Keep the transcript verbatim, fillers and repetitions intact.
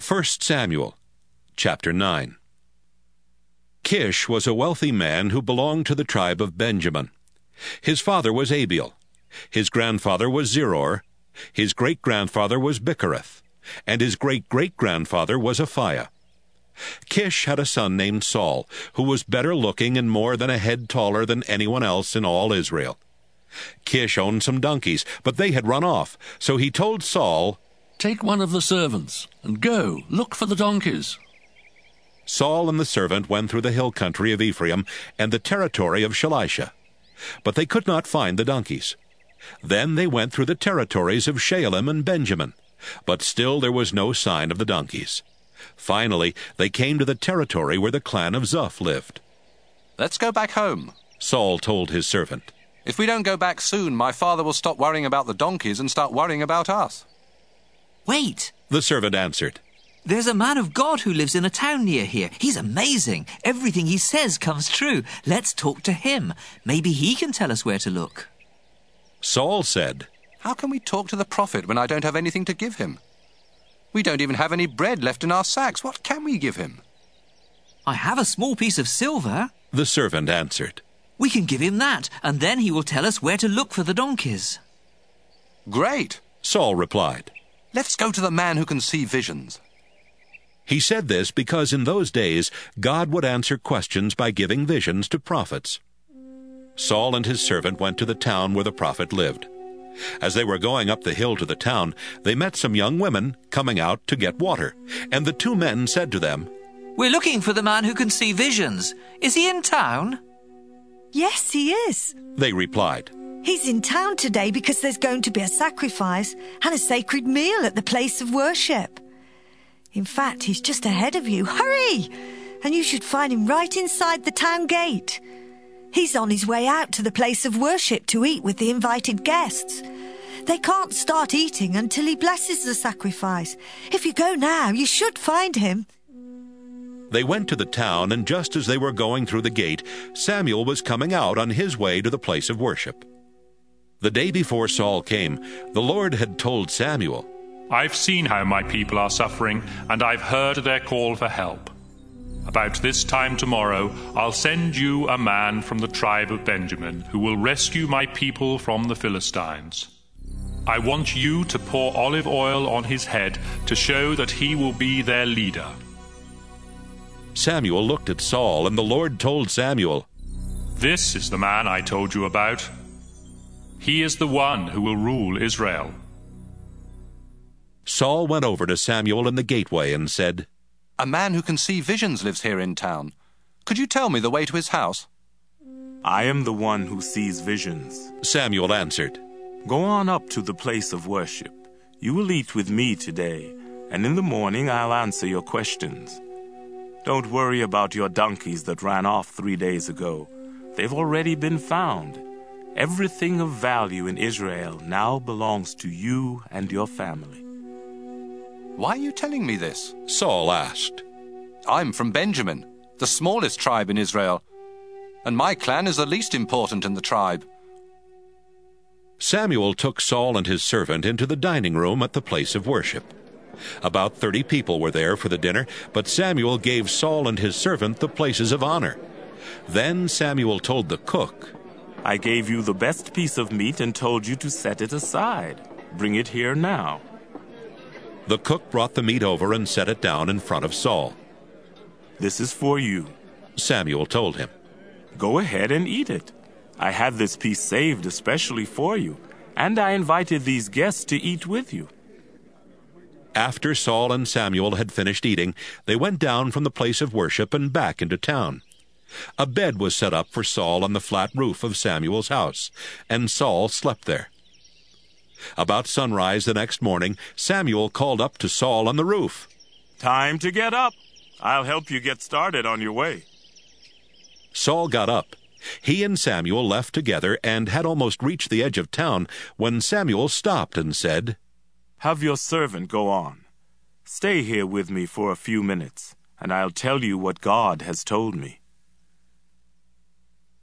First Samuel, chapter nine. Kish was a wealthy man who belonged to the tribe of Benjamin. His father was Abiel. His grandfather was Zeror. His great-grandfather was Bichereth. And his great-great-grandfather was Aphiah. Kish had a son named Saul, who was better looking and more than a head taller than anyone else in all Israel. Kish owned some donkeys, but they had run off, so he told Saul, "Take one of the servants, and go, look for the donkeys." Saul and the servant went through the hill country of Ephraim and the territory of Shalisha, but they could not find the donkeys. Then they went through the territories of Shaalim and Benjamin, but still there was no sign of the donkeys. Finally, they came to the territory where the clan of Zuph lived. "Let's go back home," Saul told his servant. "If we don't go back soon, my father will stop worrying about the donkeys and start worrying about us." "Wait," the servant answered. "there's a man of God who lives in a town near here. He's amazing. Everything he says comes true. Let's talk to him. Maybe he can tell us where to look." Saul said, "How can we talk to the prophet when I don't have anything to give him? We don't even have any bread left in our sacks. What can we give him?" "I have a small piece of silver," the servant answered. "We can give him that, and then he will tell us where to look for the donkeys." "Great," Saul replied. "Let's go to the man who can see visions." He said this because in those days God would answer questions by giving visions to prophets. Saul and his servant went to the town where the prophet lived. As they were going up the hill to the town, they met some young women coming out to get water, and the two men said to them, "We're looking for the man who can see visions. Is he in town?" "Yes, he is," they replied. "He's in town today because there's going to be a sacrifice and a sacred meal at the place of worship. In fact, he's just ahead of you. Hurry! And you should find him right inside the town gate. He's on his way out to the place of worship to eat with the invited guests. They can't start eating until he blesses the sacrifice. If you go now, you should find him." They went to the town, and just as they were going through the gate, Samuel was coming out on his way to the place of worship. The day before Saul came, the Lord had told Samuel, "I've seen how my people are suffering, and I've heard their call for help. About this time tomorrow, I'll send you a man from the tribe of Benjamin who will rescue my people from the Philistines. I want you to pour olive oil on his head to show that he will be their leader." Samuel looked at Saul, and the Lord told Samuel, "This is the man I told you about. He is the one who will rule Israel." Saul went over to Samuel in the gateway and said, "A man who can see visions lives here in town. Could you tell me the way to his house?" "I am the one who sees visions," Samuel answered. "Go on up to the place of worship. You will eat with me today, and in the morning I'll answer your questions. Don't worry about your donkeys that ran off three days ago. They've already been found. Everything of value in Israel now belongs to you and your family." "Why are you telling me this?" Saul asked. "I'm from Benjamin, the smallest tribe in Israel, and my clan is the least important in the tribe." Samuel took Saul and his servant into the dining room at the place of worship. About thirty people were there for the dinner, but Samuel gave Saul and his servant the places of honor. Then Samuel told the cook, "I gave you the best piece of meat and told you to set it aside. Bring it here now." The cook brought the meat over and set it down in front of Saul. "This is for you," Samuel told him. "Go ahead and eat it. I had this piece saved especially for you, and I invited these guests to eat with you." After Saul and Samuel had finished eating, they went down from the place of worship and back into town. A bed was set up for Saul on the flat roof of Samuel's house, and Saul slept there. About sunrise the next morning, Samuel called up to Saul on the roof, "Time to get up. I'll help you get started on your way." Saul got up. He and Samuel left together and had almost reached the edge of town when Samuel stopped and said, "Have your servant go on. Stay here with me for a few minutes, and I'll tell you what God has told me."